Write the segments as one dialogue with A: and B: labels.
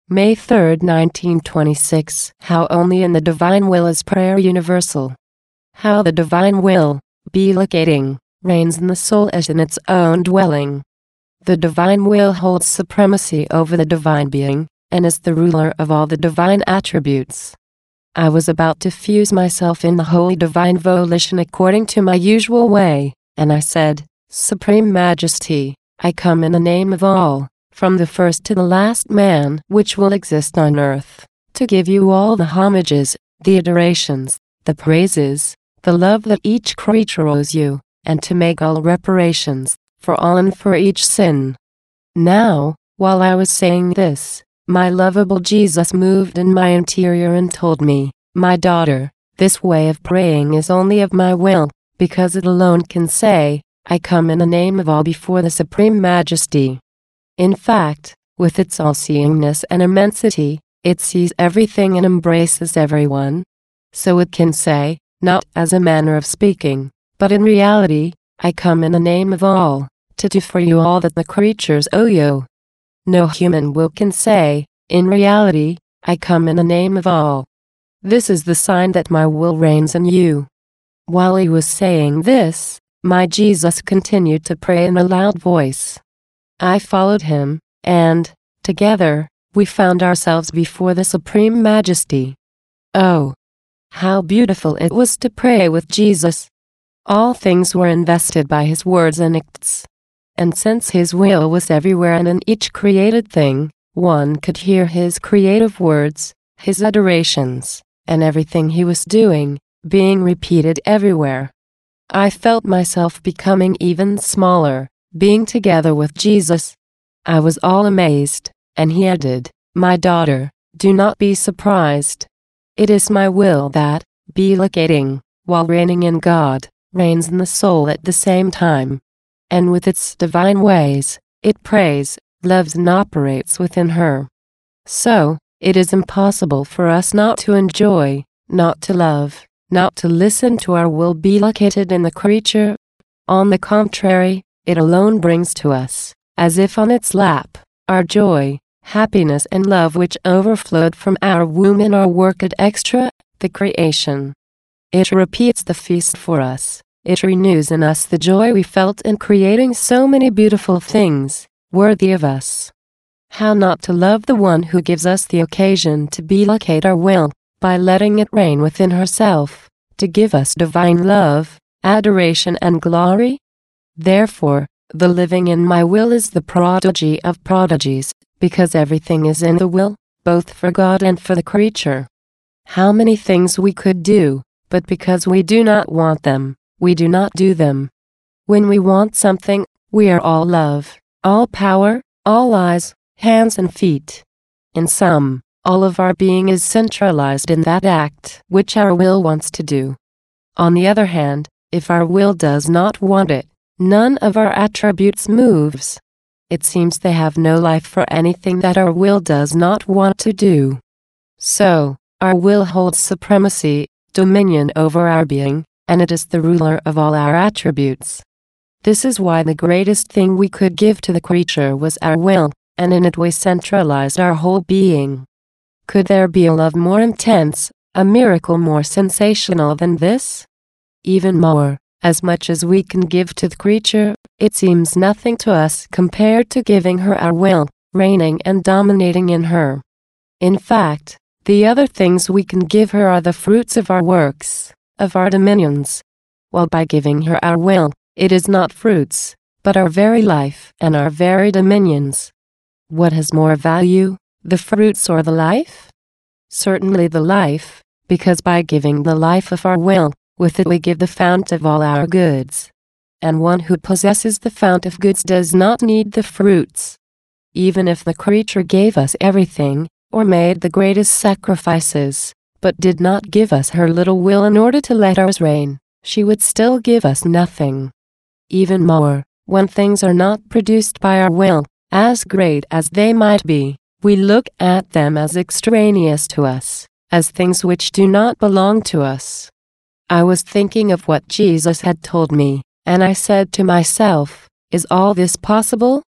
A: May 3, 1926. How only in the divine will is prayer universal. How the divine will, belocating, reigns in the soul as in its own dwelling. The divine will holds supremacy over the divine being, and is the ruler of all the divine attributes. I was about to fuse myself in the holy divine volition according to my usual way, and I said, Supreme Majesty, I come in the name of all, from the first to the last man which will exist on earth, to give you all the homages, the adorations, the praises, the love that each creature owes you, and to make all reparations, for all and for each sin. Now, while I was saying this, my lovable Jesus moved in my interior and told me, My daughter, this way of praying is only of my will, because it alone can say, I come in the name of all before the Supreme Majesty. In fact, with its all-seeingness and immensity, it sees everything and embraces everyone. So it can say, not as a manner of speaking, but in reality, I come in the name of all, to do for you all that the creatures owe you. No human will can say, in reality, I come in the name of all. This is the sign that my will reigns in you. While he was saying this, my Jesus continued to pray in a loud voice. I followed him, and, together, we found ourselves before the Supreme Majesty. Oh, how beautiful it was to pray with Jesus! All things were invested by his words and acts. And since his will was everywhere and in each created thing, one could hear his creative words, his adorations, and everything he was doing, being repeated everywhere. I felt myself becoming even smaller, being together with Jesus. I was all amazed, and he added, My daughter, do not be surprised. It is my will that, belocating, while reigning in God, reigns in the soul at the same time. And with its divine ways, it prays, loves and operates within her. So, it is impossible for us not to enjoy, not to love, not to listen to our will be located in the creature. On the contrary, it alone brings to us, as if on its lap, our joy, happiness and love which overflowed from our womb in our work at extra, the creation. It repeats the feast for us. It renews in us the joy we felt in creating so many beautiful things, worthy of us. How not to love the one who gives us the occasion to belocate our will, by letting it reign within herself, to give us divine love, adoration and glory? Therefore, the living in my will is the prodigy of prodigies, because everything is in the will, both for God and for the creature. How many things we could do, but because we do not want them, we do not do them. When we want something, we are all love, all power, all eyes, hands and feet. In sum, all of our being is centralized in that act which our will wants to do. On the other hand, if our will does not want it, none of our attributes moves. It seems they have no life for anything that our will does not want to do. So, our will holds supremacy, dominion over our being, and it is the ruler of all our attributes. This is why the greatest thing we could give to the creature was our will, and in it we centralized our whole being. Could there be a love more intense, a miracle more sensational than this? Even more, as much as we can give to the creature, it seems nothing to us compared to giving her our will, reigning and dominating in her. In fact, the other things we can give her are the fruits of our works, of our dominions. While by giving her our will, it is not fruits, but our very life and our very dominions. What has more value, the fruits or the life? Certainly the life, because by giving the life of our will, with it we give the fount of all our goods. And one who possesses the fount of goods does not need the fruits. Even if the creature gave us everything, or made the greatest sacrifices, but did not give us her little will in order to let ours reign, she would still give us nothing. Even more, when things are not produced by our will, as great as they might be, we look at them as extraneous to us, as things which do not belong to us. I was thinking of what Jesus had told me, and I said to myself, is all this possible?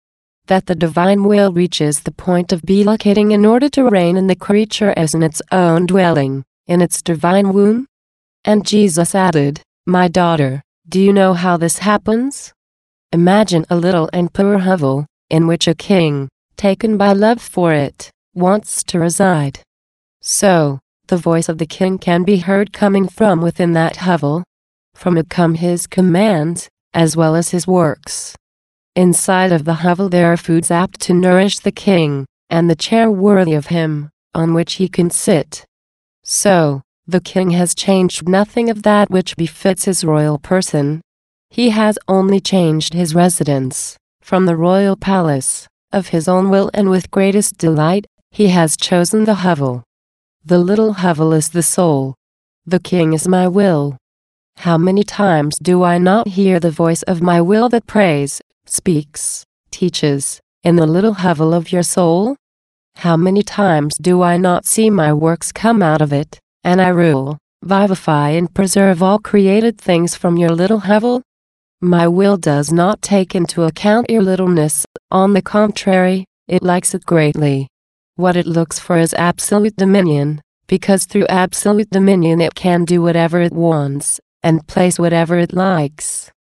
A: that the divine will reaches the point of bilocating in order to reign in the creature as in its own dwelling, in its divine womb? And Jesus added, "My daughter, do you know how this happens? Imagine a little and poor hovel, in which a king, taken by love for it, wants to reside. So, the voice of the king can be heard coming from within that hovel. From it come his commands, as well as his works. Inside of the hovel there are foods apt to nourish the king, and the chair worthy of him, on which he can sit. So, the king has changed nothing of that which befits his royal person. He has only changed his residence, from the royal palace, of his own will, and with greatest delight, he has chosen the hovel. The little hovel is the soul. The king is my will. How many times do I not hear the voice of my will that prays, speaks, teaches, in the little hovel of your soul? How many times do I not see my works come out of it, and I rule, vivify and preserve all created things from your little hovel? My will does not take into account your littleness, on the contrary, it likes it greatly. What it looks for is absolute dominion, because through absolute dominion it can do whatever it wants, and place whatever it likes.